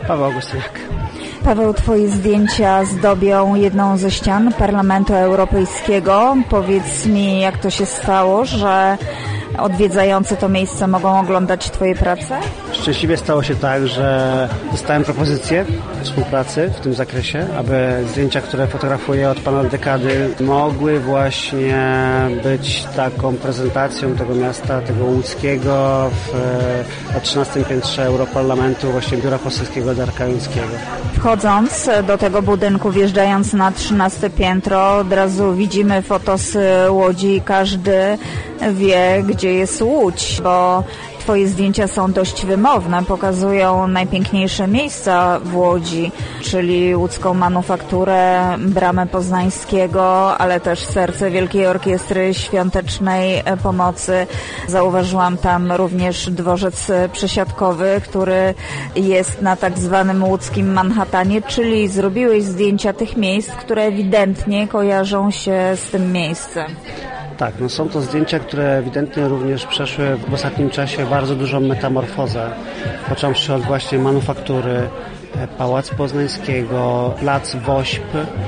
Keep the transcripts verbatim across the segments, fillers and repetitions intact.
Paweł Augustyniak. Paweł, twoje zdjęcia zdobią jedną ze ścian Parlamentu Europejskiego. Powiedz mi, jak to się stało, że odwiedzający to miejsce mogą oglądać twoje prace? Szczęśliwie stało się tak, że dostałem propozycję współpracy w tym zakresie, aby zdjęcia, które fotografuję od ponad dekady, mogły właśnie być taką prezentacją tego miasta, tego łódzkiego w, na trzynastym piętrze Europarlamentu, właśnie Biura Poselskiego Darka Jońskiego. Wchodząc do tego budynku, wjeżdżając na trzynaste piętro, od razu widzimy fotos Łodzi i każdy wie, gdzie jest Łódź, bo twoje zdjęcia są dość wymowne, pokazują najpiękniejsze miejsca w Łodzi, czyli łódzką manufakturę, Bramę Poznańskiego, ale też serce Wielkiej Orkiestry Świątecznej Pomocy. Zauważyłam tam również dworzec przesiadkowy, który jest na tak zwanym łódzkim Manhattanie, czyli zrobiłeś zdjęcia tych miejsc, które ewidentnie kojarzą się z tym miejscem. Tak, no są to zdjęcia, które ewidentnie również przeszły w ostatnim czasie bardzo dużą metamorfozę, począwszy od właśnie manufaktury, Pałac Poznańskiego, Plac Wośp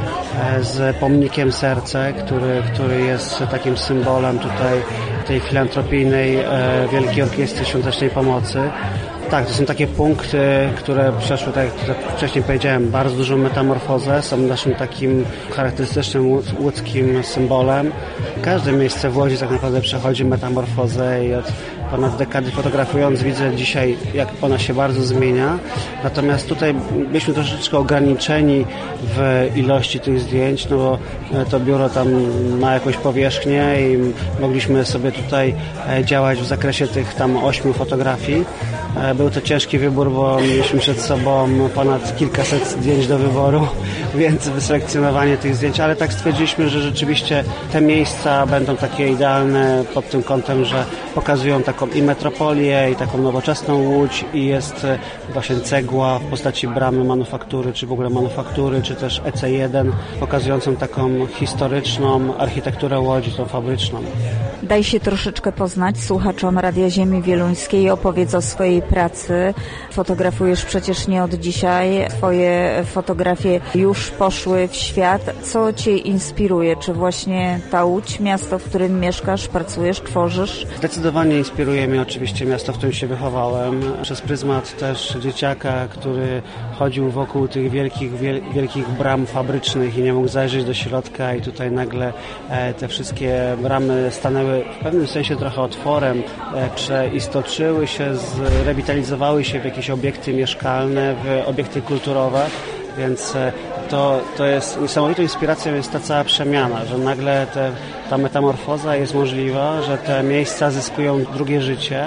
z pomnikiem Serce, który, który jest takim symbolem tutaj tej filantropijnej Wielkiej Orkiestry Świątecznej Pomocy. Tak, to są takie punkty, które przeszły, tak jak wcześniej powiedziałem, bardzo dużą metamorfozę, są naszym takim charakterystycznym łódzkim symbolem. Każde miejsce w Łodzi tak naprawdę przechodzi metamorfozę i od ponad dekady fotografując widzę dzisiaj, jak ona się bardzo zmienia. Natomiast tutaj byliśmy troszeczkę ograniczeni w ilości tych zdjęć, no bo to biuro tam ma jakąś powierzchnię i mogliśmy sobie tutaj działać w zakresie tych tam ośmiu fotografii. Był to ciężki wybór, bo mieliśmy przed sobą ponad kilkaset zdjęć do wyboru, więc wyselekcjonowanie tych zdjęć, ale tak stwierdziliśmy, że rzeczywiście te miejsca będą takie idealne pod tym kątem, że pokazują taką i metropolię, i taką nowoczesną Łódź, i jest właśnie cegła w postaci bramy manufaktury, czy w ogóle manufaktury, czy też E C jeden, pokazującą taką historyczną architekturę Łodzi, tą fabryczną. Daj się troszeczkę poznać słuchaczom Radia Ziemi Wieluńskiej, opowiedz o swojej pracy. Fotografujesz przecież nie od dzisiaj, twoje fotografie już poszły w świat. Co cię inspiruje? Czy właśnie ta Łódź, miasto, w którym mieszkasz, pracujesz, tworzysz? Zdecydowanie inspiruje mnie oczywiście miasto, w którym się wychowałem. Przez pryzmat też dzieciaka, który chodził wokół tych wielkich, wielkich bram fabrycznych i nie mógł zajrzeć do środka, i tutaj nagle te wszystkie bramy stanęły w pewnym sensie trochę otworem, przeistoczyły się, zrewitalizowały się w jakieś obiekty mieszkalne, w obiekty kulturowe, więc to, to jest niesamowitą inspiracją jest ta cała przemiana, że nagle te, ta metamorfoza jest możliwa, że te miejsca zyskują drugie życie.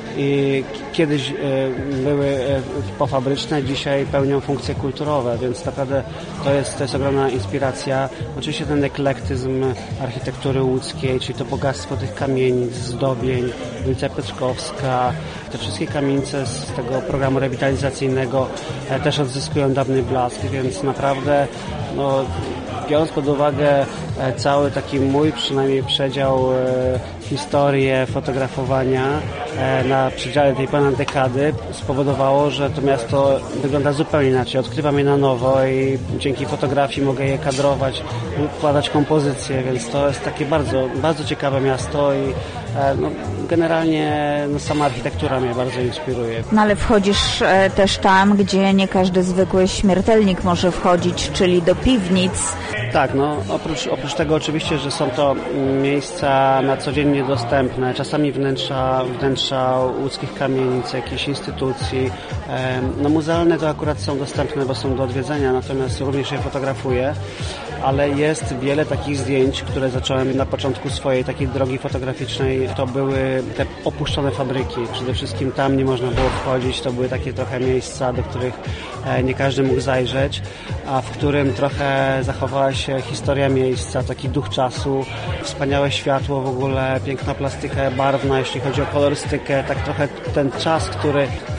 I kiedyś były pofabryczne, dzisiaj pełnią funkcje kulturowe, więc naprawdę to jest, to jest ogromna inspiracja. Oczywiście ten eklektyzm architektury łódzkiej, czyli to bogactwo tych kamienic, zdobień, ulica Piotrkowska, te wszystkie kamienice z tego programu rewitalizacyjnego też odzyskują dawny blask, więc naprawdę no, biorąc pod uwagę cały taki mój przynajmniej przedział historię fotografowania na przedziale tej ponad dekady spowodowało, że to miasto wygląda zupełnie inaczej. Odkrywam je na nowo i dzięki fotografii mogę je kadrować, układać kompozycje, więc to jest takie bardzo, bardzo ciekawe miasto i no, generalnie no, sama architektura mnie bardzo inspiruje. No ale wchodzisz też tam, gdzie nie każdy zwykły śmiertelnik może wchodzić, czyli do piwnic. Tak, no oprócz, oprócz tego oczywiście, że są to miejsca na co dzień niedostępne, czasami wnętrza, wnętrza łódzkich kamienic, jakichś instytucji. No muzealne to akurat są dostępne, bo są do odwiedzenia, natomiast również je fotografuję, ale jest wiele takich zdjęć, które zacząłem na początku swojej takiej drogi fotograficznej. To były te opuszczone fabryki. Przede wszystkim tam nie można było wchodzić, to były takie trochę miejsca, do których nie każdy mógł zajrzeć, a w którym trochę zachowała się historia miejsca, taki duch czasu, wspaniałe światło w ogóle, piękna plastyka barwna, jeśli chodzi o kolorystykę, tak trochę ten czas, który w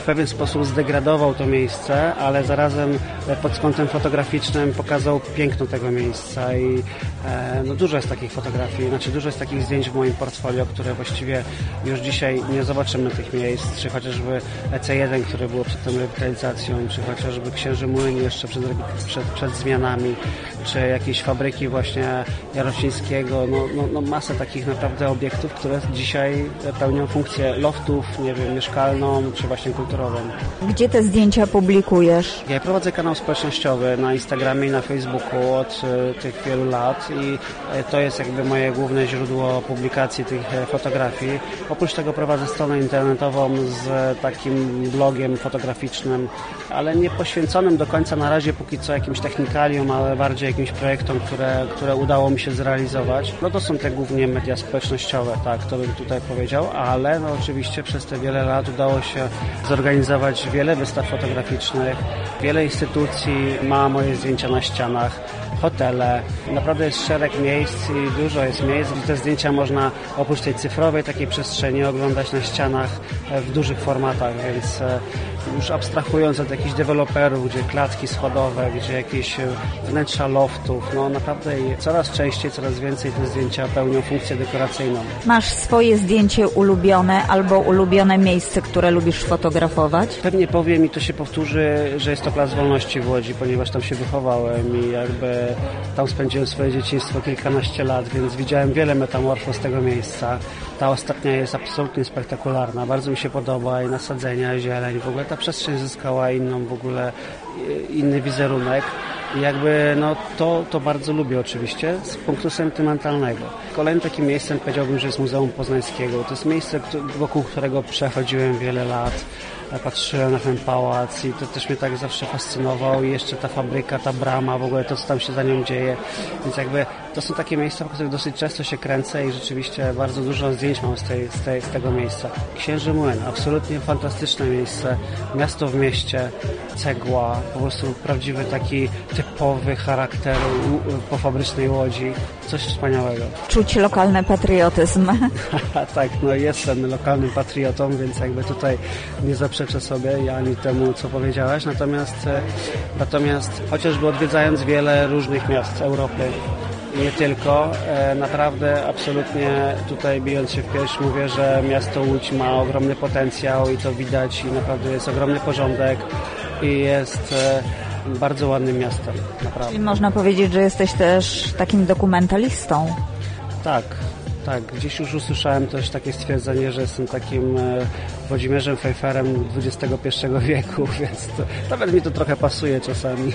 pewien sposób zdegradował to miejsce, ale zarazem pod kątem fotograficznym pokazał piękno tego miejsca i e, no dużo jest takich fotografii, znaczy dużo jest takich zdjęć w moim portfolio, które właściwie już dzisiaj nie zobaczymy tych miejsc, czy chociażby E C jeden, które było przed tą rewitalizacją, czy chociażby Księży Młyn jeszcze przed, przed, przed zmianami, czy jakieś fabryki właśnie Jarocińskiego, no, no, no masę takich naprawdę obiektów, które dzisiaj pełnią funkcję loftów, nie wiem, mieszkalną, czy właśnie kulturową. Gdzie te zdjęcia publikujesz? Ja prowadzę kanał społecznościowy na Instagramie i na Facebooku od y, tych wielu lat i y, to jest jakby moje główne źródło publikacji tych y, fotografii. Oprócz tego prowadzę stronę internetową z takim blogiem fotograficznym, ale nie poświęconym do końca na razie póki co jakimś technikaliom, ale bardziej jakimś projektom, które, które udało mi się zrealizować. No to są te głównie media społecznościowe, tak, to bym tutaj powiedział, ale no oczywiście przez te wiele lat udało się zorganizować wiele wystaw fotograficznych, wiele instytucji ma moje zdjęcia na ścianach, hotele. Naprawdę jest szereg miejsc i dużo jest miejsc, gdzie te zdjęcia można oprócz tej cyfrowej takiej przestrzeni oglądać na ścianach w dużych formatach, więc już abstrahując od jakichś deweloperów, gdzie klatki schodowe, gdzie jakieś wnętrza loftów, no naprawdę coraz częściej, coraz więcej te zdjęcia pełnią funkcję dekoracyjną. Masz swoje zdjęcie ulubione albo ulubione miejsce, które lubisz fotografować? Pewnie powiem i to się powtórzy, że jest to Plac Wolności w Łodzi, ponieważ tam się wychowałem i jakby tam spędziłem swoje dzieciństwo kilkanaście lat, więc widziałem wiele metamorfoz tego miejsca. Ta ostatnia jest absolutnie spektakularna, bardzo mi się podoba i nasadzenia, zieleń, w ogóle ta przestrzeń zyskała inną w ogóle, inny wizerunek. I jakby no to, to bardzo lubię oczywiście z punktu sentymentalnego. Kolejnym takim miejscem powiedziałbym, że jest Muzeum Poznańskiego. To jest miejsce, wokół którego przechodziłem wiele lat. Patrzyłem na ten pałac i to też mnie tak zawsze fascynowało i jeszcze ta fabryka, ta brama, w ogóle to, co tam się za nią dzieje. Więc jakby to są takie miejsca, w których dosyć często się kręcę i rzeczywiście bardzo dużo zdjęć mam z, tej, z, tej, z tego miejsca. Księży Młyn, absolutnie fantastyczne miejsce. Miasto w mieście, cegła, po prostu prawdziwy taki typowy charakter pofabrycznej Łodzi. Coś wspaniałego. Czuć lokalny patriotyzm. Tak, no jestem lokalnym patriotą, więc jakby tutaj nie zaprzeczę sobie ja ani temu, co powiedziałaś. Natomiast, natomiast chociażby odwiedzając wiele różnych miast Europy, nie tylko, naprawdę absolutnie tutaj bijąc się w pierś mówię, że miasto Łódź ma ogromny potencjał i to widać i naprawdę jest ogromny porządek i jest bardzo ładnym miastem, naprawdę. Czyli można powiedzieć, że jesteś też takim dokumentalistą. Tak, tak. Gdzieś już usłyszałem też takie stwierdzenie, że jestem takim Włodzimierzem Pfeifferem dwudziestego pierwszego wieku, więc to, nawet mi to trochę pasuje czasami,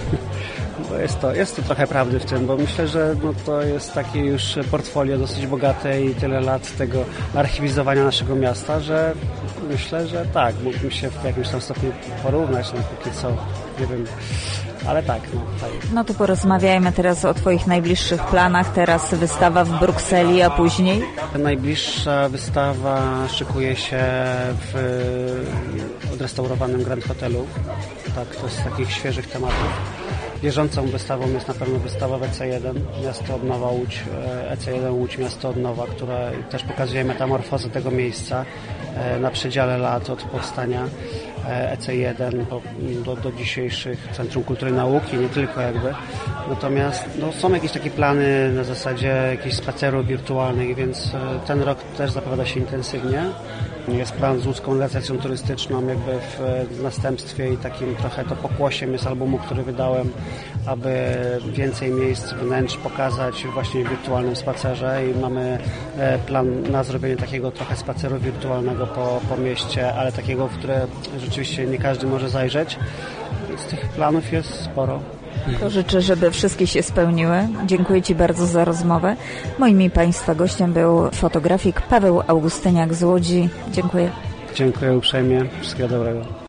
bo jest to, jest to trochę prawdy w tym, bo myślę, że no, to jest takie już portfolio dosyć bogate i tyle lat tego archiwizowania naszego miasta, że myślę, że tak, mógłbym się w jakimś tam stopniu porównać, no póki co, nie wiem, ale tak, no tak. No to porozmawiajmy teraz o Twoich najbliższych planach. Teraz wystawa w Brukseli, a później? Najbliższa wystawa szykuje się w odrestaurowanym Grand Hotelu. Tak, to jest z takich świeżych tematów. Bieżącą wystawą jest na pewno wystawa w E C jeden, Miasto od Nowa Łódź, E C jeden Łódź, Miasto od Nowa, która też pokazuje metamorfozę tego miejsca na przedziale lat od powstania E C jeden do, do, do dzisiejszych Centrum Kultury i Nauki, nie tylko jakby. Natomiast no, są jakieś takie plany na zasadzie jakichś spacerów wirtualnych, więc ten rok też zapowiada się intensywnie. Jest plan z łódzką realizacją turystyczną jakby w następstwie i takim trochę to pokłosiem jest albumu, który wydałem, aby więcej miejsc, wnętrz pokazać właśnie w wirtualnym spacerze i mamy plan na zrobienie takiego trochę spaceru wirtualnego po, po mieście, ale takiego, w które rzeczywiście nie każdy może zajrzeć. Więc tych planów jest sporo. To życzę, żeby wszystkie się spełniły. Dziękuję Ci bardzo za rozmowę. Moim i Państwa gościem był fotografik Paweł Augustyniak z Łodzi. Dziękuję. Dziękuję uprzejmie. Wszystkiego dobrego.